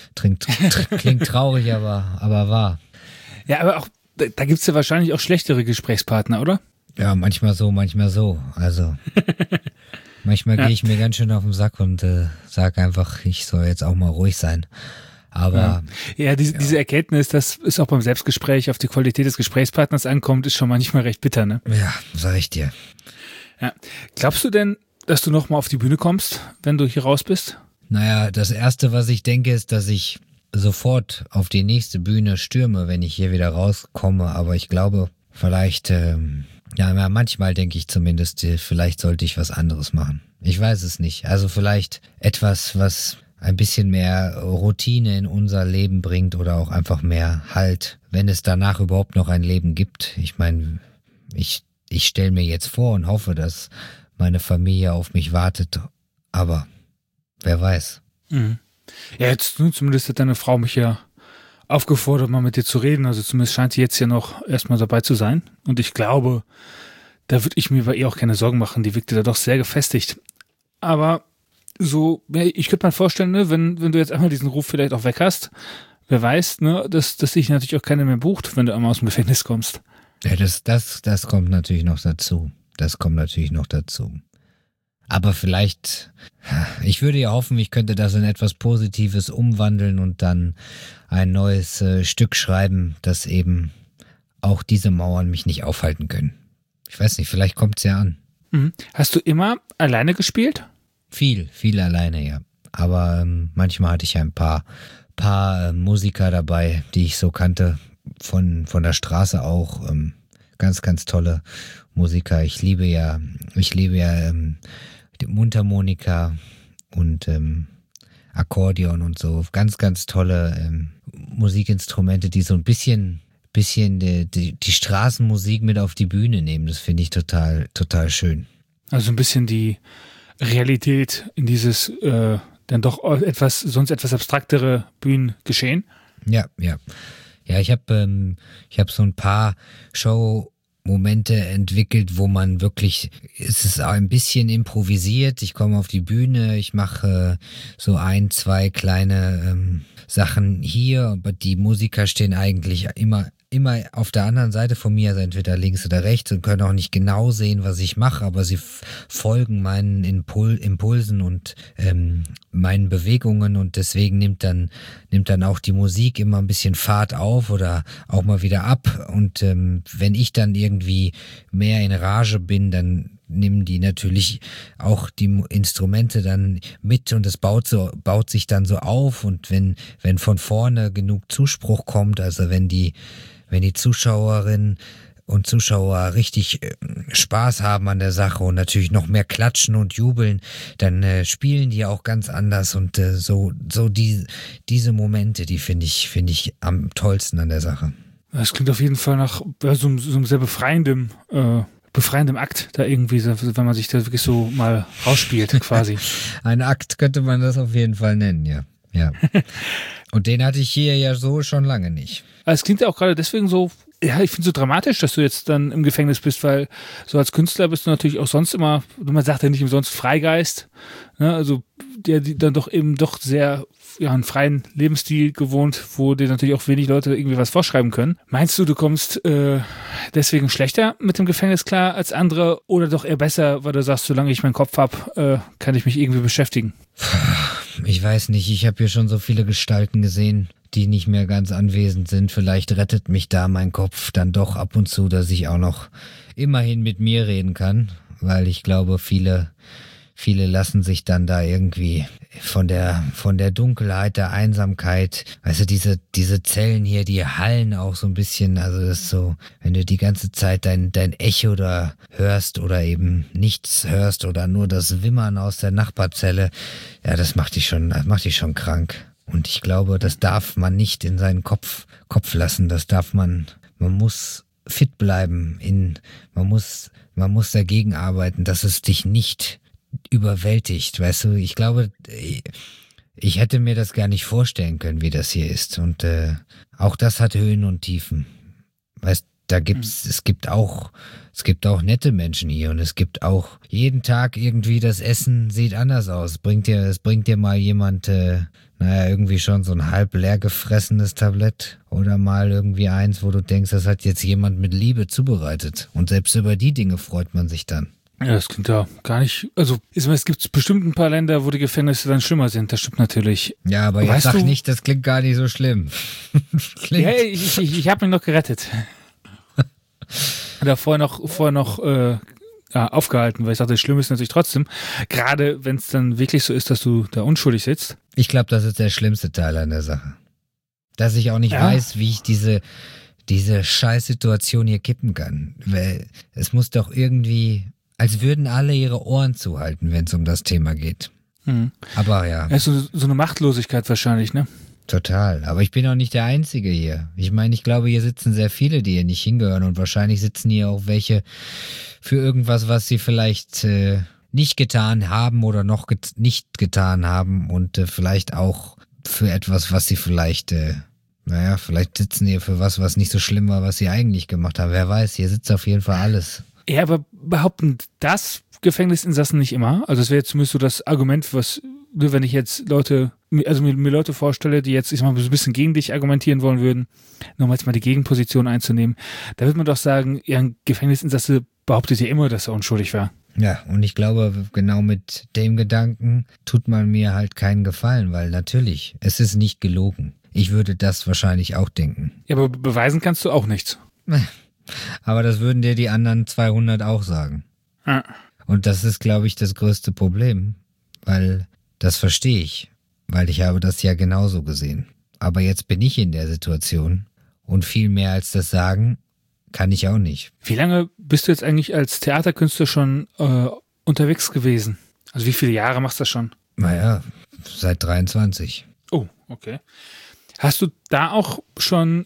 Klingt traurig, aber wahr. Ja, aber auch, da gibt's ja wahrscheinlich auch schlechtere Gesprächspartner, oder? Ja, manchmal so, manchmal so. Also manchmal gehe ich mir ganz schön auf den Sack und sage einfach, ich soll jetzt auch mal ruhig sein. Aber diese Erkenntnis, dass es auch beim Selbstgespräch auf die Qualität des Gesprächspartners ankommt, ist schon manchmal recht bitter, ne? Ja, sag ich dir. Ja. Glaubst du denn, dass du nochmal auf die Bühne kommst, wenn du hier raus bist? Naja, das Erste, was ich denke, ist, dass ich sofort auf die nächste Bühne stürme, wenn ich hier wieder rauskomme. Aber ich glaube, vielleicht, manchmal denke ich zumindest, vielleicht sollte ich was anderes machen. Ich weiß es nicht. Also vielleicht etwas, was ein bisschen mehr Routine in unser Leben bringt oder auch einfach mehr Halt, wenn es danach überhaupt noch ein Leben gibt. Ich meine, ich stelle mir jetzt vor und hoffe, dass meine Familie auf mich wartet, aber wer weiß. Mhm. Ja, jetzt zumindest hat deine Frau mich ja aufgefordert, mal mit dir zu reden, also zumindest scheint sie jetzt ja noch erstmal dabei zu sein und ich glaube, da würde ich mir bei ihr auch keine Sorgen machen, die wirkte da doch sehr gefestigt. Aber so, ja, ich könnte mir vorstellen, ne, wenn du jetzt einmal diesen Ruf vielleicht auch weg hast, wer weiß, ne, dass dich natürlich auch keiner mehr bucht, wenn du einmal aus dem Gefängnis kommst. Ja, das kommt natürlich noch dazu. Aber vielleicht, ich würde ja hoffen, ich könnte das in etwas Positives umwandeln und dann ein neues Stück schreiben, dass eben auch diese Mauern mich nicht aufhalten können. Ich weiß nicht, vielleicht kommt's ja an. Mhm. Hast du immer alleine gespielt? Viel alleine, ja. Aber manchmal hatte ich ein paar Musiker dabei, die ich so kannte. von der Straße auch. Ganz, ganz tolle Musiker. Ich liebe ja die Mundharmonika und Akkordeon und so. Ganz, ganz tolle Musikinstrumente, die so ein bisschen die Straßenmusik mit auf die Bühne nehmen. Das finde ich total, total schön. Also ein bisschen die Realität in dieses dann doch sonst etwas abstraktere Bühnengeschehen. Ja. Ja, ich hab so ein paar Show-Momente entwickelt, wo man wirklich, es ist auch ein bisschen improvisiert. Ich komme auf die Bühne, ich mache so 1, 2 kleine Sachen hier, aber die Musiker stehen eigentlich immer auf der anderen Seite von mir, also entweder links oder rechts, und können auch nicht genau sehen, was ich mache, aber sie folgen meinen Impulsen und meinen Bewegungen, und deswegen nimmt dann auch die Musik immer ein bisschen Fahrt auf oder auch mal wieder ab, und wenn ich dann irgendwie mehr in Rage bin, dann nehmen die natürlich auch die Instrumente dann mit, und es baut sich dann so auf, und wenn von vorne genug Zuspruch kommt, also wenn die Zuschauerinnen und Zuschauer richtig Spaß haben an der Sache und natürlich noch mehr klatschen und jubeln, dann spielen die auch ganz anders, und diese Momente, die finde ich am tollsten an der Sache. Das klingt auf jeden Fall nach so einem sehr befreiendem Akt, da irgendwie, wenn man sich da wirklich so mal rausspielt, quasi. Ein Akt könnte man das auf jeden Fall nennen, ja. Und den hatte ich hier ja so schon lange nicht. Es klingt ja auch gerade deswegen so, ja, ich finde es so dramatisch, dass du jetzt dann im Gefängnis bist, weil so als Künstler bist du natürlich auch sonst immer, man sagt ja nicht umsonst Freigeist, ne? Also der dann doch eben doch sehr einen freien Lebensstil gewohnt, wo dir natürlich auch wenig Leute irgendwie was vorschreiben können. Meinst du kommst deswegen schlechter mit dem Gefängnis klar als andere, oder doch eher besser, weil du sagst, solange ich meinen Kopf habe, kann ich mich irgendwie beschäftigen? Ich weiß nicht, ich habe hier schon so viele Gestalten gesehen, die nicht mehr ganz anwesend sind. Vielleicht rettet mich da mein Kopf dann doch ab und zu, dass ich auch noch immerhin mit mir reden kann, weil ich glaube, viele lassen sich dann da irgendwie von der Dunkelheit, der Einsamkeit, weißt du, diese Zellen hier, die hallen auch so ein bisschen, also das ist so, wenn du die ganze Zeit dein Echo da hörst oder eben nichts hörst oder nur das Wimmern aus der Nachbarzelle, ja, das macht dich schon krank. Und ich glaube, das darf man nicht in seinen Kopf lassen, man muss fit bleiben, man muss dagegen arbeiten, dass es dich nicht überwältigt, weißt du, ich glaube, ich hätte mir das gar nicht vorstellen können, wie das hier ist, und auch das hat Höhen und Tiefen, weißt, es gibt auch nette Menschen hier, und es gibt auch jeden Tag irgendwie, das Essen sieht anders aus, es bringt dir mal jemand, irgendwie schon so ein halb leer gefressenes Tablett oder mal irgendwie eins, wo du denkst, das hat jetzt jemand mit Liebe zubereitet, und selbst über die Dinge freut man sich dann. Ja, das klingt ja gar nicht, also es gibt bestimmt ein paar Länder, wo die Gefängnisse dann schlimmer sind, das stimmt natürlich. Ja, aber jetzt sag nicht, das klingt gar nicht so schlimm. Ja, ich habe mich noch gerettet. Oder vorher noch aufgehalten, weil ich dachte, das Schlimme ist natürlich trotzdem, gerade wenn es dann wirklich so ist, dass du da unschuldig sitzt. Ich glaube, das ist der schlimmste Teil an der Sache. Dass ich auch nicht weiß, wie ich diese Scheißsituation hier kippen kann. Weil es muss doch irgendwie, als würden alle ihre Ohren zuhalten, wenn es um das Thema geht. Aber ja. Es ist so eine Machtlosigkeit wahrscheinlich, ne? Total. Aber ich bin auch nicht der Einzige hier. Ich meine, ich glaube, hier sitzen sehr viele, die hier nicht hingehören, und wahrscheinlich sitzen hier auch welche für irgendwas, was sie vielleicht nicht getan haben oder noch nicht getan haben, und vielleicht auch für etwas, was sie vielleicht, vielleicht sitzen hier für was nicht so schlimm war, was sie eigentlich gemacht haben. Wer weiß, hier sitzt auf jeden Fall alles. Ja, aber behaupten das Gefängnisinsassen nicht immer? Also das wäre jetzt zumindest so das Argument, was, wenn ich jetzt mir Leute vorstelle, die jetzt, ich sag mal, so ein bisschen gegen dich argumentieren wollen würden, nochmals mal die Gegenposition einzunehmen, da würde man doch sagen, ja, ein Gefängnisinsasse behauptet ja immer, dass er unschuldig war. Ja, und ich glaube, genau mit dem Gedanken tut man mir halt keinen Gefallen, weil natürlich, es ist nicht gelogen. Ich würde das wahrscheinlich auch denken. Ja, aber beweisen kannst du auch nichts. Aber das würden dir die anderen 200 auch sagen. Ja. Und das ist, glaube ich, das größte Problem, weil das verstehe ich, weil ich habe das ja genauso gesehen. Aber jetzt bin ich in der Situation, Und viel mehr als das sagen, kann ich auch nicht. Wie lange bist du jetzt eigentlich als Theaterkünstler schon unterwegs gewesen? Also wie viele Jahre machst du das schon? Naja, seit 23. Oh, okay. Hast du da auch schon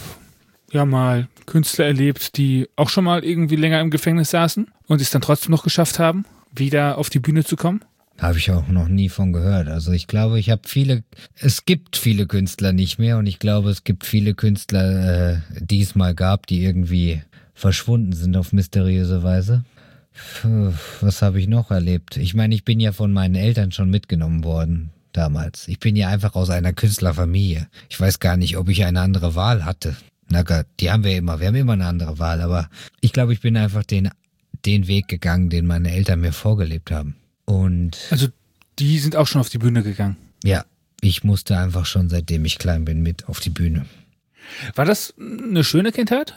mal Künstler erlebt, die auch schon mal irgendwie länger im Gefängnis saßen und es dann trotzdem noch geschafft haben, wieder auf die Bühne zu kommen? Habe ich auch noch nie von gehört. Also ich glaube, es gibt viele Künstler nicht mehr und ich glaube, es gibt viele Künstler, die es mal gab, die irgendwie verschwunden sind auf mysteriöse Weise. Was habe ich noch erlebt? Ich meine, ich bin ja von meinen Eltern schon mitgenommen worden damals. Ich bin ja einfach aus einer Künstlerfamilie. Ich weiß gar nicht, ob ich eine andere Wahl hatte. Na Gott, die haben wir immer. Wir haben immer eine andere Wahl, aber ich glaube, ich bin einfach den Weg gegangen, den meine Eltern mir vorgelebt haben. Und also die sind auch schon auf die Bühne gegangen? Ja, ich musste einfach schon, seitdem ich klein bin, mit auf die Bühne. War das eine schöne Kindheit?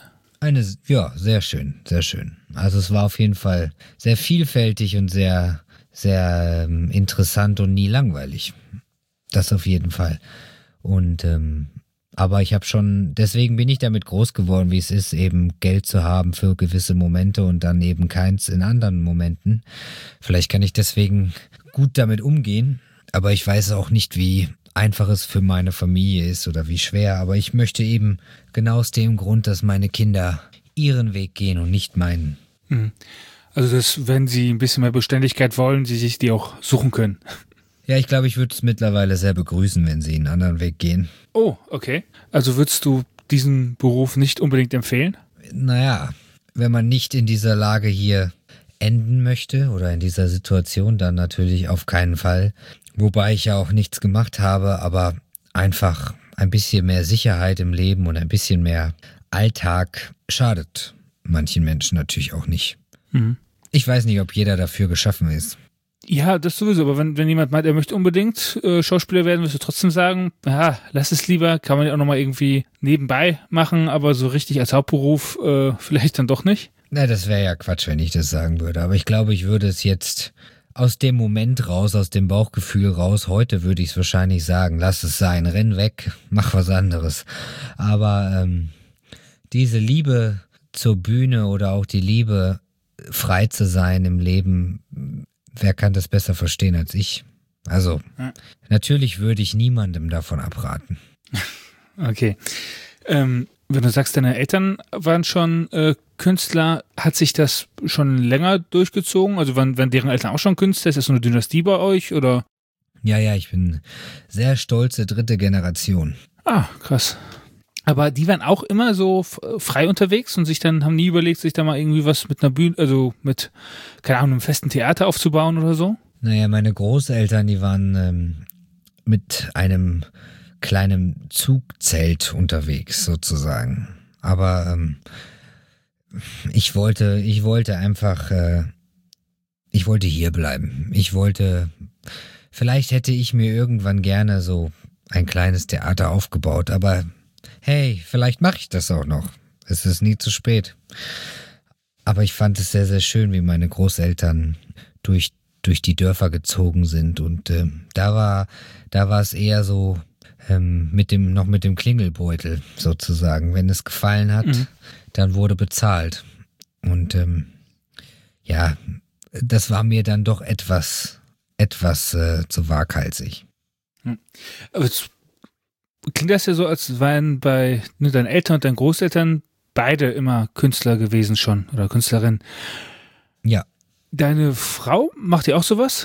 Sehr schön, sehr schön. Also es war auf jeden Fall sehr vielfältig und sehr, sehr interessant und nie langweilig. Das auf jeden Fall. Und aber deswegen bin ich damit groß geworden, wie es ist, eben Geld zu haben für gewisse Momente und dann eben keins in anderen Momenten. Vielleicht kann ich deswegen gut damit umgehen, aber ich weiß auch nicht, wie einfach es für meine Familie ist oder wie schwer. Aber ich möchte eben genau aus dem Grund, dass meine Kinder ihren Weg gehen und nicht meinen. Also, dass, wenn sie ein bisschen mehr Beständigkeit wollen, sie sich die auch suchen können. Ja, ich glaube, ich würde es mittlerweile sehr begrüßen, wenn sie einen anderen Weg gehen. Oh, okay. Also würdest du diesen Beruf nicht unbedingt empfehlen? Naja, wenn man nicht in dieser Lage hier enden möchte oder in dieser Situation, dann natürlich auf keinen Fall. Wobei ich ja auch nichts gemacht habe, aber einfach ein bisschen mehr Sicherheit im Leben und ein bisschen mehr Alltag schadet manchen Menschen natürlich auch nicht. Ich weiß nicht, ob jeder dafür geschaffen ist. Ja, das sowieso, aber wenn jemand meint, er möchte unbedingt Schauspieler werden, wirst du trotzdem sagen, lass es lieber, kann man ja auch nochmal irgendwie nebenbei machen, aber so richtig als Hauptberuf vielleicht dann doch nicht. Na, das wäre ja Quatsch, wenn ich das sagen würde, aber ich glaube, ich würde es jetzt aus dem Moment raus, aus dem Bauchgefühl raus, heute würde ich es wahrscheinlich sagen, lass es sein, renn weg, mach was anderes. Aber diese Liebe zur Bühne oder auch die Liebe, frei zu sein im Leben, wer kann das besser verstehen als ich? Also, natürlich würde ich niemandem davon abraten. Okay. Wenn du sagst, deine Eltern waren schon Künstler, hat sich das schon länger durchgezogen? Also waren deren Eltern auch schon Künstler? Ist das so eine Dynastie bei euch, oder? Ja, ich bin sehr stolze 3. Generation. Ah, krass. Aber die waren auch immer so frei unterwegs und haben nie überlegt, sich da mal irgendwie was mit einer Bühne, also mit, keine Ahnung, einem festen Theater aufzubauen oder so? Naja, meine Großeltern, die waren mit einem kleinen Zugzelt unterwegs sozusagen. Aber ich wollte einfach, ich wollte hier bleiben. Vielleicht hätte ich mir irgendwann gerne so ein kleines Theater aufgebaut, aber hey, vielleicht mache ich das auch noch. Es ist nie zu spät. Aber ich fand es sehr, sehr schön, wie meine Großeltern durch die Dörfer gezogen sind. Und da war es eher so mit dem Klingelbeutel sozusagen. Wenn es gefallen hat, dann wurde bezahlt. Und das war mir dann doch etwas zu waghalsig. Aber jetzt klingt das ja so, als wären bei deinen Eltern und deinen Großeltern beide immer Künstler gewesen schon oder Künstlerin. Ja. Deine Frau, macht die auch sowas?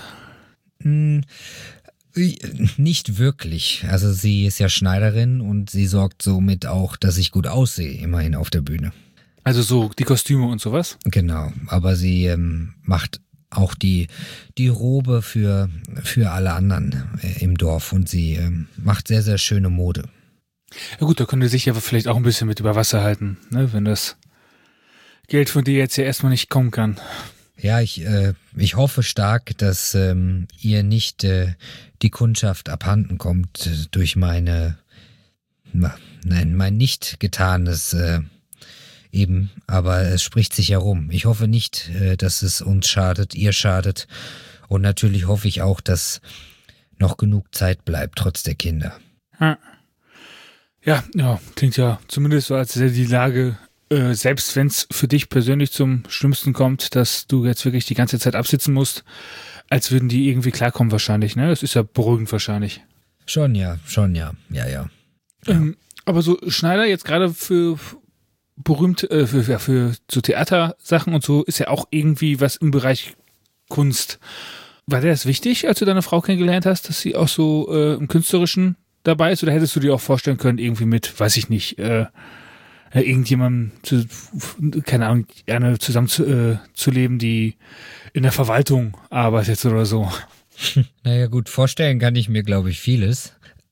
Nicht wirklich. Also sie ist ja Schneiderin und sie sorgt somit auch, dass ich gut aussehe, immerhin auf der Bühne. Also so die Kostüme und sowas? Genau, aber sie macht auch die Robe für alle anderen im Dorf und sie macht sehr, sehr schöne Mode. Ja gut, da könnte sich ja vielleicht auch ein bisschen mit über Wasser halten, ne, wenn das Geld von dir jetzt ja erstmal nicht kommen kann. Ja, ich hoffe stark, dass ihr nicht die Kundschaft abhanden kommt durch mein nicht getanes eben, aber es spricht sich herum. Ich hoffe nicht, dass es uns schadet, ihr schadet. Und natürlich hoffe ich auch, dass noch genug Zeit bleibt, trotz der Kinder. Ja, klingt ja zumindest so, als wäre die Lage, selbst wenn es für dich persönlich zum Schlimmsten kommt, dass du jetzt wirklich die ganze Zeit absitzen musst, als würden die irgendwie klarkommen wahrscheinlich, ne? Das ist ja beruhigend wahrscheinlich. Schon, ja. Ja. Aber so Schneider jetzt gerade für berühmt, für so Theatersachen und so ist ja auch irgendwie was im Bereich Kunst. War dir das wichtig, als du deine Frau kennengelernt hast, dass sie auch so im Künstlerischen dabei ist? Oder hättest du dir auch vorstellen können, irgendwie mit, weiß ich nicht, irgendjemandem, keine Ahnung, gerne zusammen zu leben, die in der Verwaltung arbeitet oder so? Naja gut, vorstellen kann ich mir, glaube ich, vieles.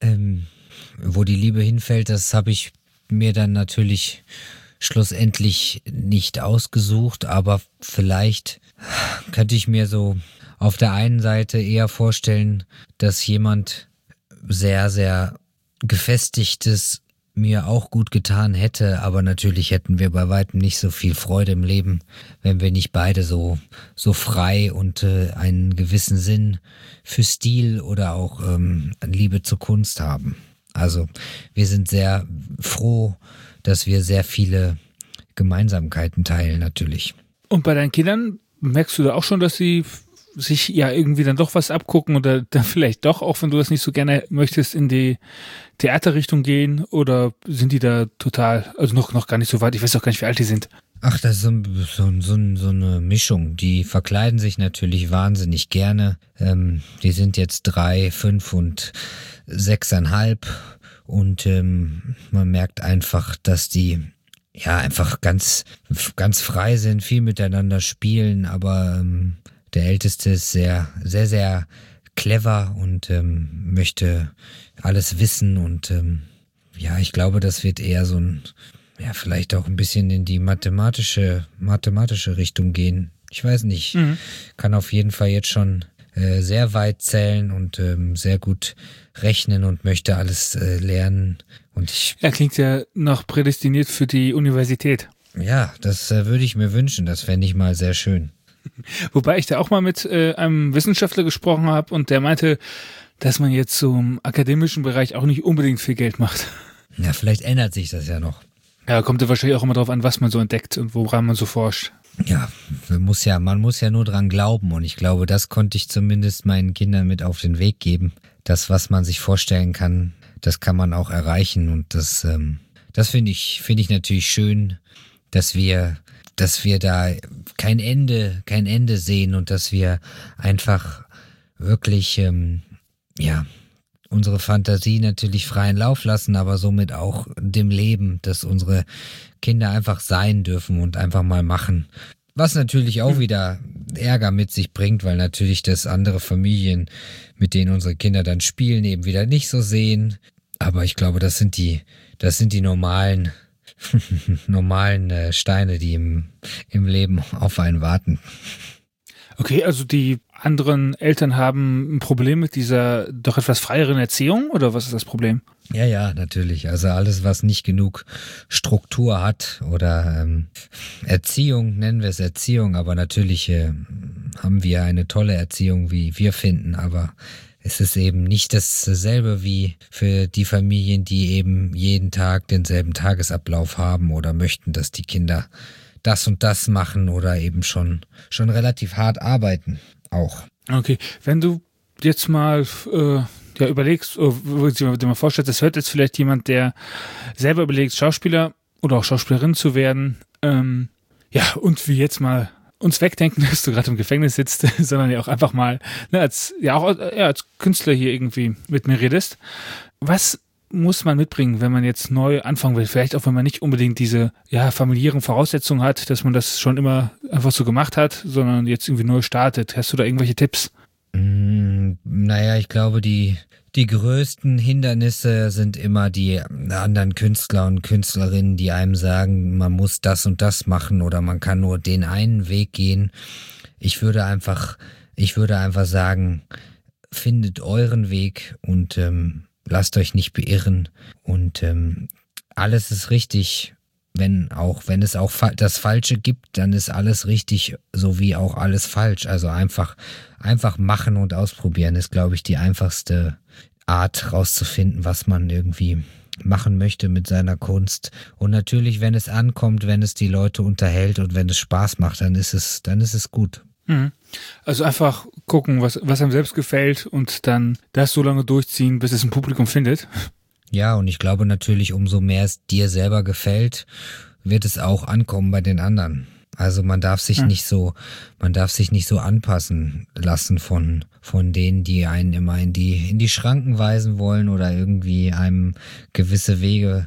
Wo die Liebe hinfällt, das habe ich mir dann natürlich schlussendlich nicht ausgesucht, aber vielleicht könnte ich mir so auf der einen Seite eher vorstellen, dass jemand sehr, sehr Gefestigtes mir auch gut getan hätte, aber natürlich hätten wir bei weitem nicht so viel Freude im Leben, wenn wir nicht beide so frei und einen gewissen Sinn für Stil oder auch Liebe zur Kunst haben. Also wir sind sehr froh, dass wir sehr viele Gemeinsamkeiten teilen natürlich. Und bei deinen Kindern merkst du da auch schon, dass sie sich ja irgendwie dann doch was abgucken oder dann vielleicht doch, auch wenn du das nicht so gerne möchtest, in die Theaterrichtung gehen, oder sind die da total, also noch gar nicht so weit, ich weiß auch gar nicht, wie alt die sind. Ach, das ist so eine Mischung. Die verkleiden sich natürlich wahnsinnig gerne. Die sind jetzt 3, 5 und 6,5 und man merkt einfach, dass die ja einfach ganz frei sind, viel miteinander spielen, aber der Älteste ist sehr, sehr, sehr clever und möchte alles wissen und ja, ich glaube, das wird eher so ein, ja, vielleicht auch ein bisschen in die mathematische Richtung gehen. Ich weiß nicht. Kann auf jeden Fall jetzt schon sehr weit zählen und sehr gut rechnen und möchte alles lernen. Und Er klingt ja noch prädestiniert für die Universität. Ja, das würde ich mir wünschen. Das fände ich mal sehr schön. Wobei ich da auch mal mit einem Wissenschaftler gesprochen habe und der meinte, dass man jetzt so im akademischen Bereich auch nicht unbedingt viel Geld macht. Ja, vielleicht ändert sich das ja noch. Ja, kommt ja wahrscheinlich auch immer drauf an, was man so entdeckt und woran man so forscht. Ja, man muss ja nur dran glauben und ich glaube, das konnte ich zumindest meinen Kindern mit auf den Weg geben. Das, was man sich vorstellen kann, das kann man auch erreichen und das finde ich natürlich schön, dass wir da kein Ende sehen und dass wir einfach wirklich, unsere Fantasie natürlich freien Lauf lassen, aber somit auch dem Leben, dass unsere Kinder einfach sein dürfen und einfach mal machen. Was natürlich auch wieder Ärger mit sich bringt, weil natürlich das andere Familien, mit denen unsere Kinder dann spielen, eben wieder nicht so sehen. Aber ich glaube, das sind die normalen Steine, die im Leben auf einen warten. Okay, also die anderen Eltern haben ein Problem mit dieser doch etwas freieren Erziehung, oder was ist das Problem? Ja, natürlich. Also alles, was nicht genug Struktur hat oder Erziehung, nennen wir es Erziehung, aber natürlich haben wir eine tolle Erziehung, wie wir finden, aber es ist eben nicht dasselbe wie für die Familien, die eben jeden Tag denselben Tagesablauf haben oder möchten, dass die Kinder das und das machen oder eben schon relativ hart arbeiten auch. Okay, wenn du jetzt mal überlegst, oder dir mal vorstellst, das hört jetzt vielleicht jemand, der selber überlegt, Schauspieler oder auch Schauspielerin zu werden, und wie jetzt mal uns wegdenken, dass du gerade im Gefängnis sitzt, sondern ja auch einfach mal als Künstler hier irgendwie mit mir redest. Was muss man mitbringen, wenn man jetzt neu anfangen will? Vielleicht auch, wenn man nicht unbedingt diese familiären Voraussetzungen hat, dass man das schon immer einfach so gemacht hat, sondern jetzt irgendwie neu startet. Hast du da irgendwelche Tipps? Naja, ich glaube, die größten Hindernisse sind immer die anderen Künstler und Künstlerinnen, die einem sagen, man muss das und das machen oder man kann nur den einen Weg gehen. Ich würde einfach sagen, findet euren Weg und lasst euch nicht beirren und alles ist richtig. Wenn es auch das Falsche gibt, dann ist alles richtig, so wie auch alles falsch. Also einfach machen und ausprobieren ist, glaube ich, die einfachste Art rauszufinden, was man irgendwie machen möchte mit seiner Kunst. Und natürlich, wenn es ankommt, wenn es die Leute unterhält und wenn es Spaß macht, dann ist es gut. Also einfach gucken, was einem selbst gefällt und dann das so lange durchziehen, bis es ein Publikum findet. Ja, und ich glaube natürlich, umso mehr es dir selber gefällt, wird es auch ankommen bei den anderen. Also man darf sich nicht so anpassen lassen von denen, die einen immer in die Schranken weisen wollen oder irgendwie einem gewisse Wege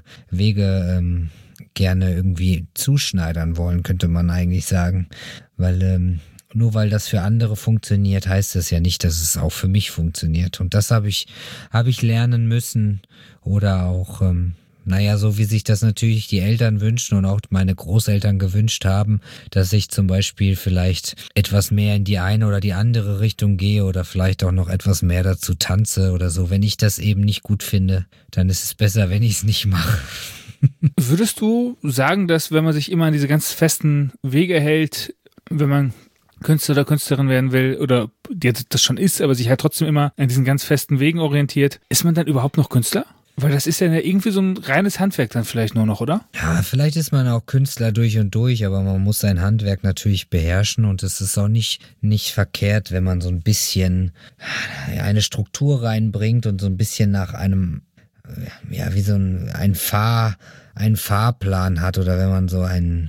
gerne irgendwie zuschneidern wollen, könnte man eigentlich sagen. Weil nur weil das für andere funktioniert, heißt das ja nicht, dass es auch für mich funktioniert. Und das habe ich lernen müssen oder auch so wie sich das natürlich die Eltern wünschen und auch meine Großeltern gewünscht haben, dass ich zum Beispiel vielleicht etwas mehr in die eine oder die andere Richtung gehe oder vielleicht auch noch etwas mehr dazu tanze oder so. Wenn ich das eben nicht gut finde, dann ist es besser, wenn ich es nicht mache. Würdest du sagen, dass wenn man sich immer an diese ganz festen Wege hält, wenn man Künstler oder Künstlerin werden will oder das schon ist, aber sich halt trotzdem immer an diesen ganz festen Wegen orientiert, ist man dann überhaupt noch Künstler? Weil das ist ja irgendwie so ein reines Handwerk dann vielleicht nur noch, oder? Ja, vielleicht ist man auch Künstler durch und durch, aber man muss sein Handwerk natürlich beherrschen und es ist auch nicht verkehrt, wenn man so ein bisschen eine Struktur reinbringt und so ein bisschen nach einem, wie so ein Fahrplan hat oder wenn man so ein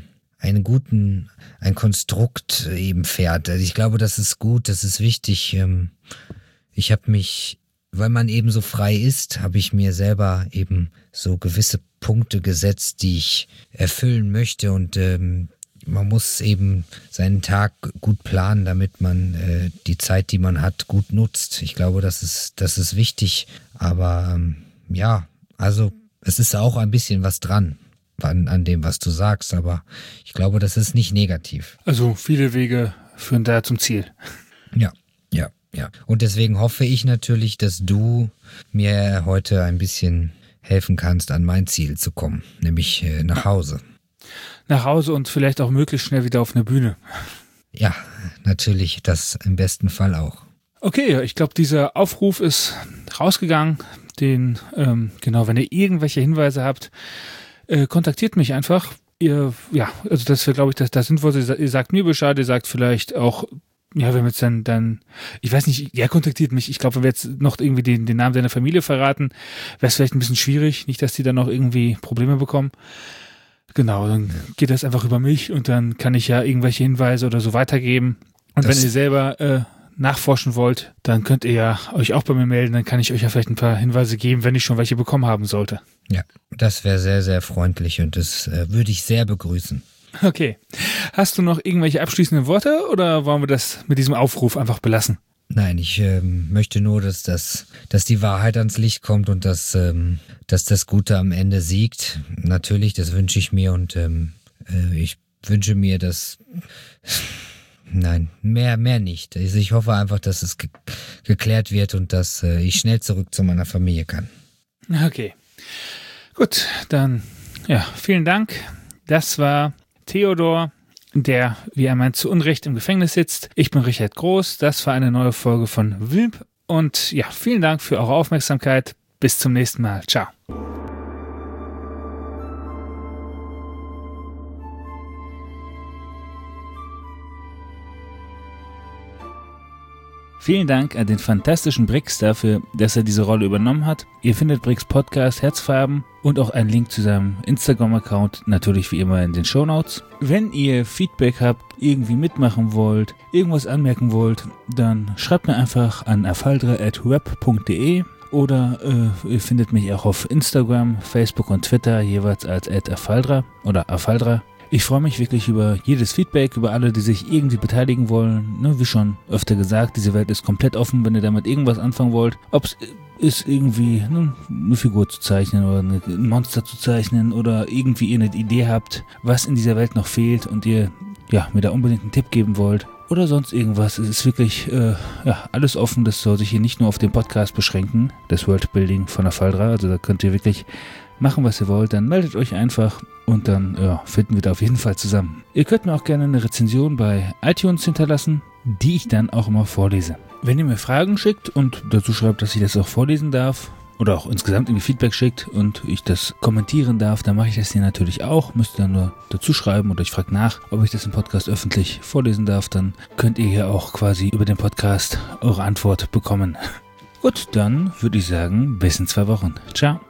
Konstrukt eben fährt. Also ich glaube, das ist gut, das ist wichtig. Ich habe mich, weil man eben so frei ist, habe ich mir selber eben so gewisse Punkte gesetzt, die ich erfüllen möchte und man muss eben seinen Tag gut planen, damit man die Zeit, die man hat, gut nutzt. Ich glaube, das ist wichtig, aber also es ist auch ein bisschen was dran an dem, was du sagst, aber ich glaube, das ist nicht negativ. Also viele Wege führen da zum Ziel. Ja. Und deswegen hoffe ich natürlich, dass du mir heute ein bisschen helfen kannst, an mein Ziel zu kommen, nämlich nach Hause. Nach Hause und vielleicht auch möglichst schnell wieder auf eine Bühne. Ja, natürlich, das im besten Fall auch. Okay, ich glaube, dieser Aufruf ist rausgegangen. Wenn ihr irgendwelche Hinweise habt, kontaktiert mich einfach. Also das wäre, glaube ich, das Sinnvollste. Ihr sagt mir Bescheid, ihr sagt vielleicht auch, ja, wenn wir jetzt dann, ich weiß nicht, er kontaktiert mich. Ich glaube, wenn wir jetzt noch irgendwie den Namen seiner Familie verraten, wäre es vielleicht ein bisschen schwierig. Nicht, dass die dann noch irgendwie Probleme bekommen. Genau, dann geht das einfach über mich und dann kann ich ja irgendwelche Hinweise oder so weitergeben. Und wenn ihr selber nachforschen wollt, dann könnt ihr ja euch auch bei mir melden. Dann kann ich euch ja vielleicht ein paar Hinweise geben, wenn ich schon welche bekommen haben sollte. Ja, das wäre sehr, sehr freundlich und das würde ich sehr begrüßen. Okay. Hast du noch irgendwelche abschließenden Worte oder wollen wir das mit diesem Aufruf einfach belassen? Nein, ich möchte nur, dass die Wahrheit ans Licht kommt und dass das Gute am Ende siegt. Natürlich, das wünsche ich mir und ich wünsche mir, dass... Nein, mehr nicht. Also ich hoffe einfach, dass es geklärt wird und dass ich schnell zurück zu meiner Familie kann. Okay. Gut, dann vielen Dank. Das war Theodor, der, wie er meint, zu Unrecht im Gefängnis sitzt. Ich bin Richard Groß. Das war eine neue Folge von Wilp. Und ja, vielen Dank für eure Aufmerksamkeit. Bis zum nächsten Mal. Ciao. Vielen Dank an den fantastischen Brix dafür, dass er diese Rolle übernommen hat. Ihr findet Brix Podcast Herzfarben und auch einen Link zu seinem Instagram-Account natürlich wie immer in den Shownotes. Wenn ihr Feedback habt, irgendwie mitmachen wollt, irgendwas anmerken wollt, dann schreibt mir einfach an afaldra@web.de oder ihr findet mich auch auf Instagram, Facebook und Twitter jeweils als @afaldra oder afaldra. Ich freue mich wirklich über jedes Feedback, über alle, die sich irgendwie beteiligen wollen. Ne, wie schon öfter gesagt, diese Welt ist komplett offen, wenn ihr damit irgendwas anfangen wollt. Ob es ist irgendwie eine Figur zu zeichnen oder ein Monster zu zeichnen oder irgendwie ihr eine Idee habt, was in dieser Welt noch fehlt und ihr mir da unbedingt einen Tipp geben wollt oder sonst irgendwas. Es ist wirklich alles offen. Das soll sich hier nicht nur auf den Podcast beschränken, das Worldbuilding von Afaldra. Also da könnt ihr wirklich machen, was ihr wollt, dann meldet euch einfach und dann finden wir da auf jeden Fall zusammen. Ihr könnt mir auch gerne eine Rezension bei iTunes hinterlassen, die ich dann auch immer vorlese. Wenn ihr mir Fragen schickt und dazu schreibt, dass ich das auch vorlesen darf, oder auch insgesamt irgendwie Feedback schickt und ich das kommentieren darf, dann mache ich das hier natürlich auch. Müsst ihr dann nur dazu schreiben oder ich frage nach, ob ich das im Podcast öffentlich vorlesen darf. Dann könnt ihr hier auch quasi über den Podcast eure Antwort bekommen. Gut, dann würde ich sagen, bis in 2 Wochen. Ciao.